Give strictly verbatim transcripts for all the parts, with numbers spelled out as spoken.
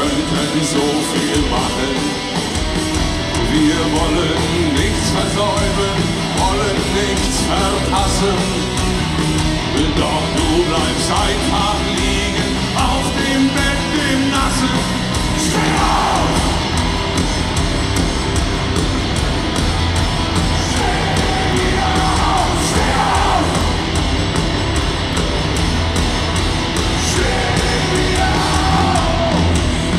könnten so viel machen. Wir wollen nichts versäumen, wollen nichts verpassen. Doch du bleibst einfach liegen auf dem Bett im Nassen. Steh auf! Steh auf! Steh auf! Steh auf!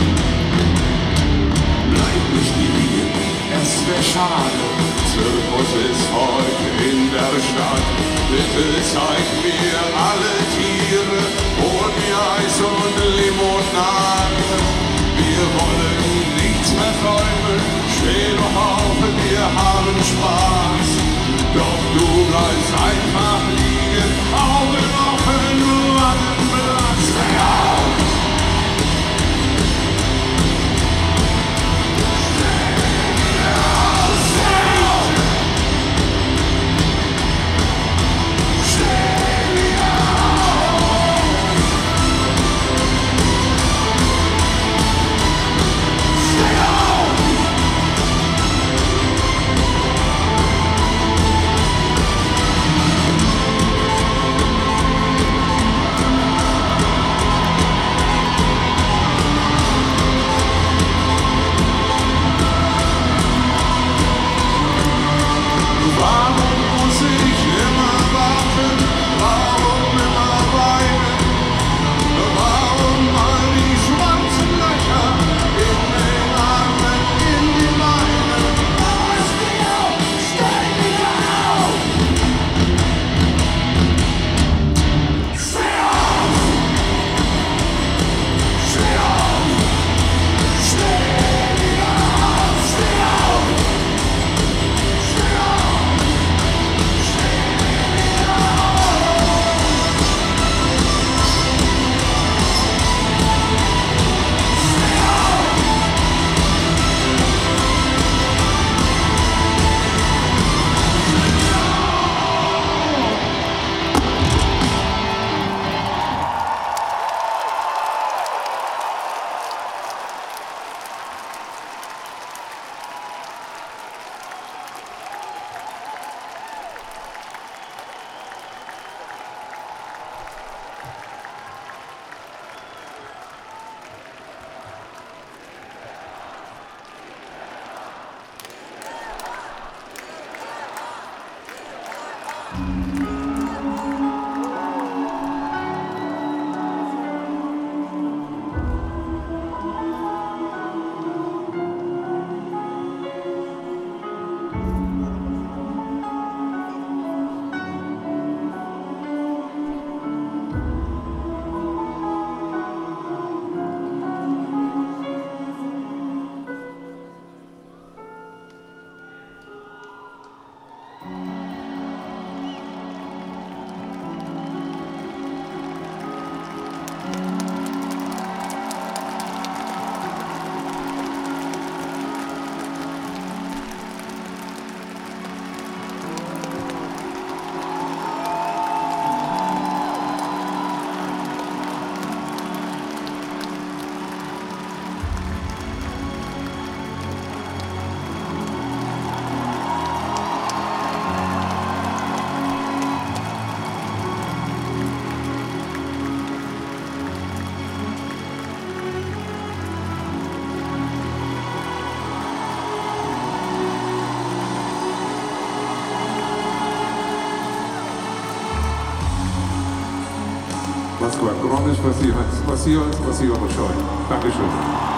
Bleib nicht liegen, es wär schade. Zirkus ist heute in der Stadt. Bitte zeig mir alle Tiere, hol mir Eis und Limonade. Wir wollen nichts versäumen, steh doch auf, wir haben Spaß. Doch du bleibst einfach liegen, Augen offen, warten, Blatt, steh auf! Moskwa, огромное спасибо. Спасибо, спасибо большое. Dankeschön.